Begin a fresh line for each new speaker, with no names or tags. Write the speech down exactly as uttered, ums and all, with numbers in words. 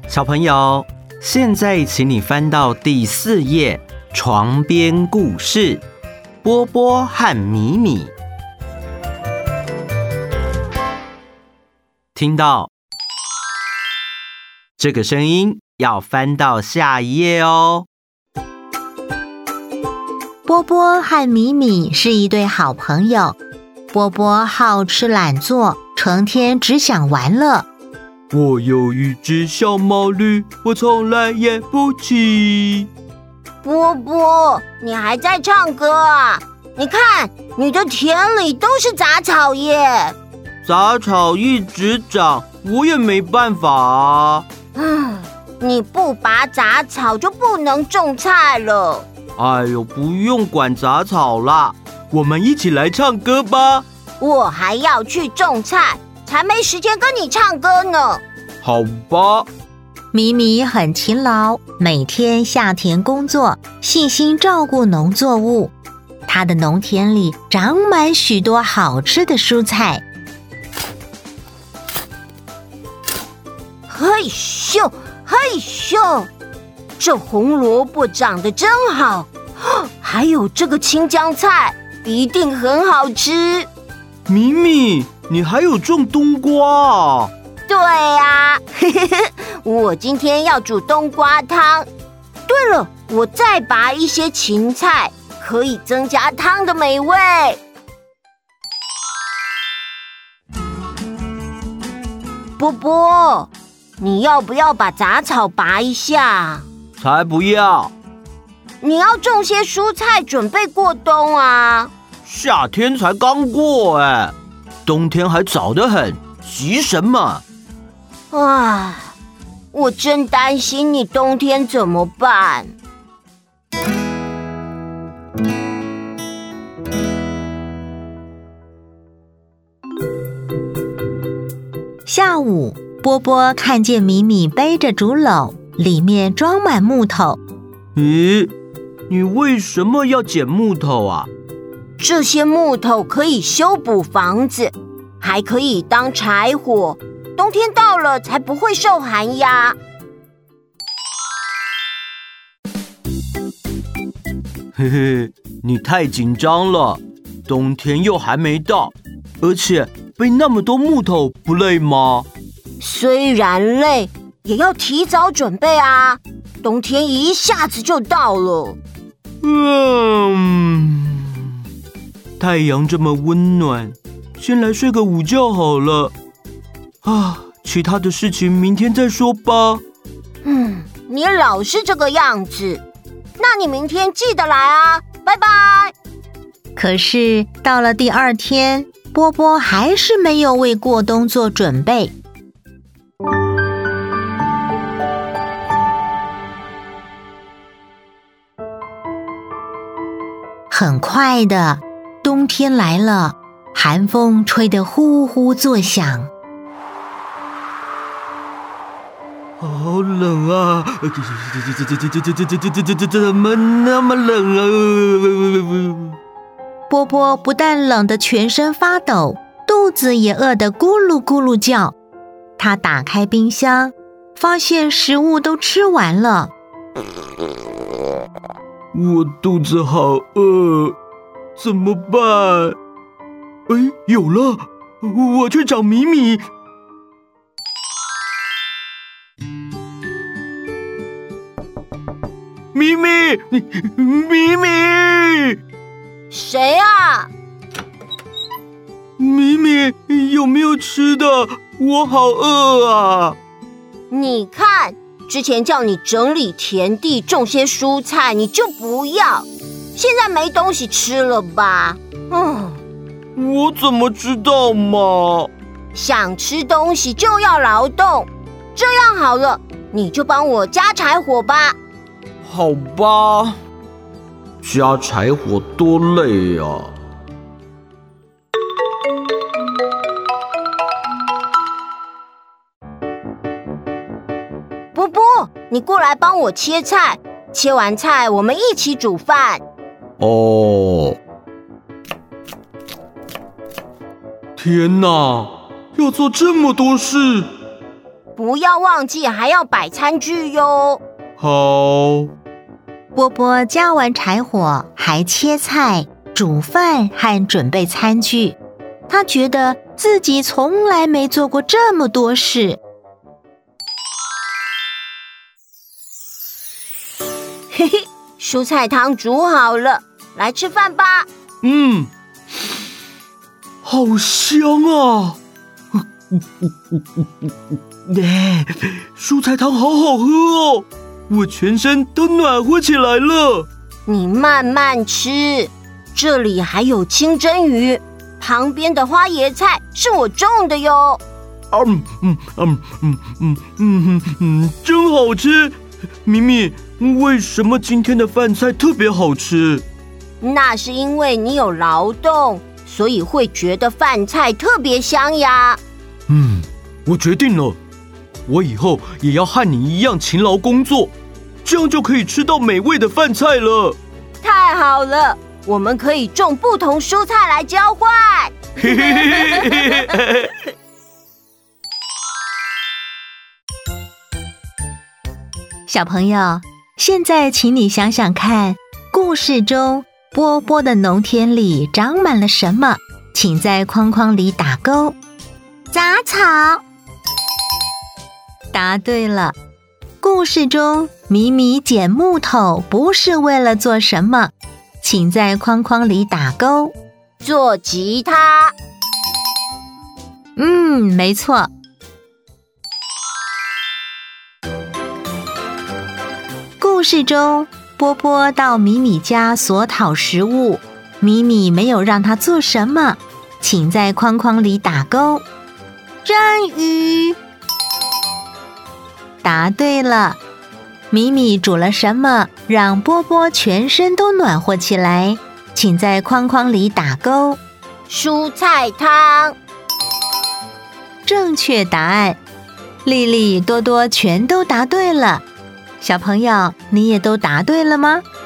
小朋友，现在请你翻到第四页，床边故事，波波和米米。听到这个声音，要翻到下一页哦。
波波和米米是一对好朋友。波波好吃懒做，成天只想玩乐。
我有一只小毛驴，我从来也不骑。
波波，你还在唱歌啊？你看，你的田里都是杂草耶。
杂草一直长，我也没办法啊。
嗯，你不拔杂草就不能种菜了。
哎呦，不用管杂草啦，我们一起来唱歌吧。
我还要去种菜，才没时间跟你唱歌呢。
好吧。
米米很勤劳，每天下田工作，细心照顾农作物。他的农田里长满许多好吃的蔬菜。
嘿咻，嘿咻，这红萝卜长得真好，还有这个青江菜，一定很好吃。
米米，你还有种冬瓜啊？
对啊，我今天要煮冬瓜汤。对了，我再拔一些芹菜，可以增加汤的美味。波波，你要不要把杂草拔一下？
才不要！
你要种些蔬菜，准备过冬啊。
夏天才刚过哎，冬天还早得很，急什么？
啊，我真担心你冬天怎么办。
下午，波波看见米米背着竹篓，里面装满木头。
咦，你为什么要捡木头啊？
这些木头可以修补房子，还可以当柴火，冬天到了才不会受寒呀。
嘿嘿，你太紧张了，冬天又还没到，而且背那么多木头不累吗？
虽然累，也要提早准备啊，冬天一下子就到了。
嗯，太阳这么温暖，先来睡个午觉好了。啊，其他的事情明天再说吧。
嗯，你老是这个样子，那你明天记得来啊，拜拜。
可是到了第二天，波波还是没有为过冬做准备。很快的，冬天来了，寒风吹得呼呼作响。
好冷啊！这这这这这这这这这这这怎么那么冷啊？
波波不但冷得全身发抖，肚子也饿得咕噜咕噜叫。他打开冰箱，发现食物都吃完了。
我肚子好饿，怎么办？哎，有了！我去找米米。米米，米米，
谁啊？
米米，有没有吃的？我好饿啊！
你看，之前叫你整理田地，种些蔬菜，你就不要，现在没东西吃了吧？嗯，
我怎么知道嘛？
想吃东西就要劳动。这样好了，你就帮我加柴火吧。
好吧，加柴火多累啊！
波波，你过来帮我切菜，切完菜我们一起煮饭。
哦，天哪，要做这么多事！
不要忘记还要摆餐具哟。
好。
波波加完柴火，还切菜、煮饭和准备餐具。他觉得自己从来没做过这么多事。
嘿嘿，蔬菜汤煮好了，来吃饭吧。
嗯，好香啊！哎，蔬菜汤好好喝哦，我全身都暖和起来了。
你慢慢吃，这里还有清蒸鱼，旁边的花椰菜是我种的哟。
嗯嗯嗯嗯嗯嗯嗯，真好吃。咪咪，为什么今天的饭菜特别好吃？
那是因为你有劳动，所以会觉得饭菜特别香呀。
嗯，我决定了，我以后也要和你一样勤劳工作，这样就可以吃到美味的饭菜了。
太好了，我们可以种不同蔬菜来交换。
嘿嘿嘿嘿嘿。
小朋友，现在请你想想看，故事中波波的农田里长满了什么？请在框框里打勾。
杂草。
答对了。故事中米米捡木头不是为了做什么？请在框框里打勾。
做吉他。
嗯，没错。故事中，波波到米米家索讨食物，米米没有让他做什么，请在框框里打勾。
蒸鱼。
答对了。米米煮了什么，让波波全身都暖和起来，请在框框里打勾。
蔬菜汤。
正确答案。丽丽、多多全都答对了。小朋友，你也都答对了吗？